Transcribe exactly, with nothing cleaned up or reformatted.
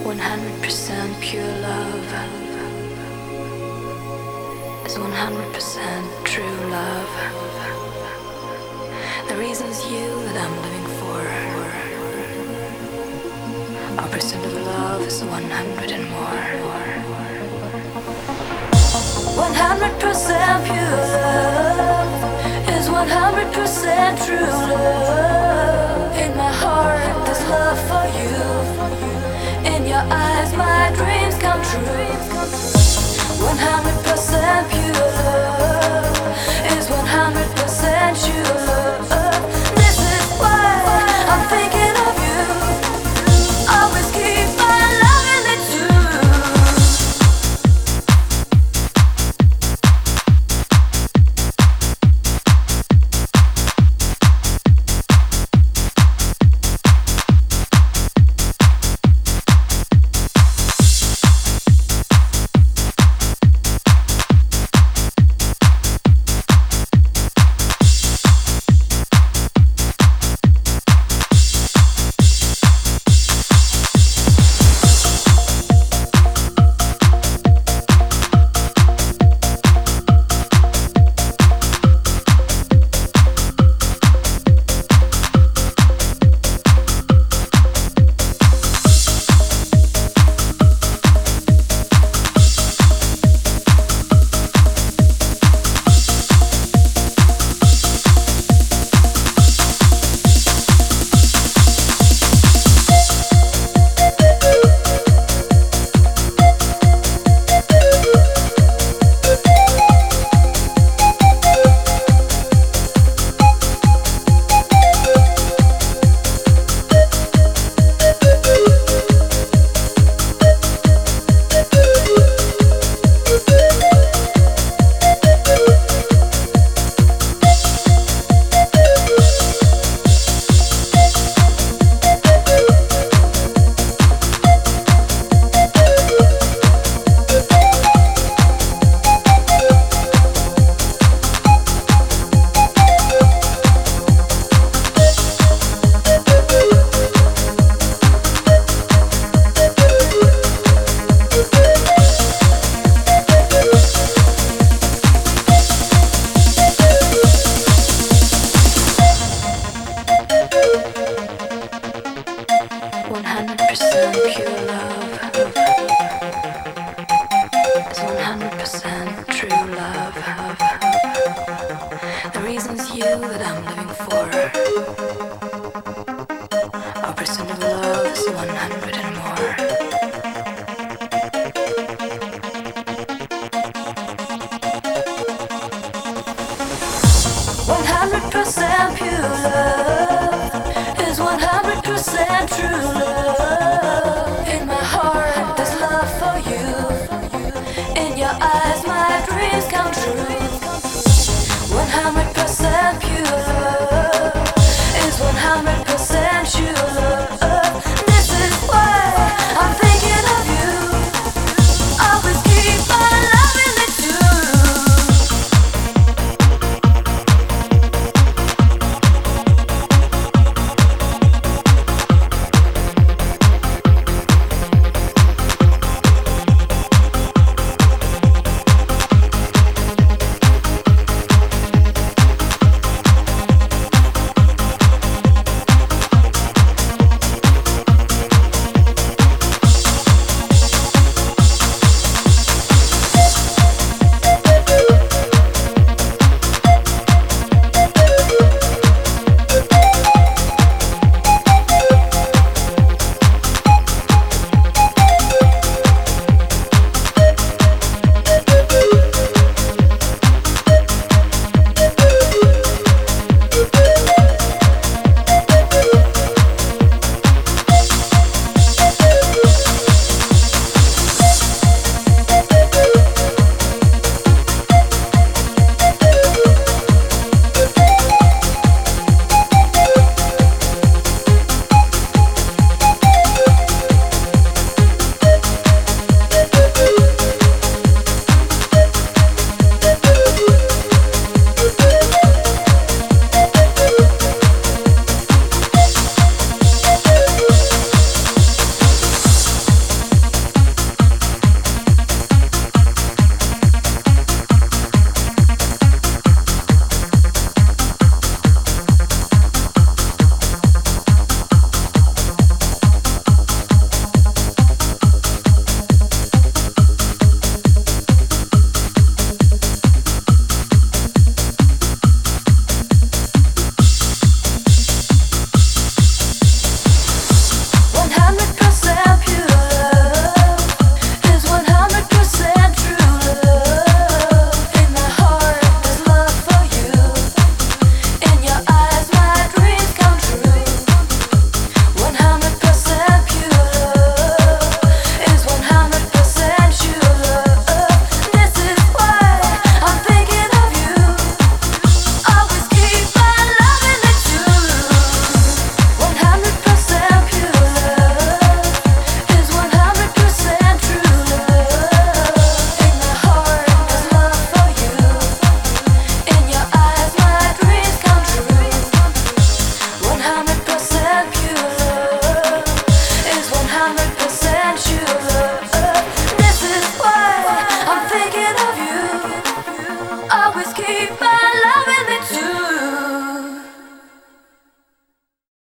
one hundred percent pure love is one hundred percent true love. The reason's you that I'm living for. Our percent of love is one hundred and more. one hundred percent pure love is one hundred percent true love. In my heart, there's love for you. In your eyes, my dreams come true. one hundred percent pure love is one hundred percent true love. This is why I'm thinking of you. Always keep my loving it one hundred percent pure love is one hundred percent true love. The reason's you that I'm living for. Our percent of love is one hundred and more. one hundred percent pure love is one hundred percent true love.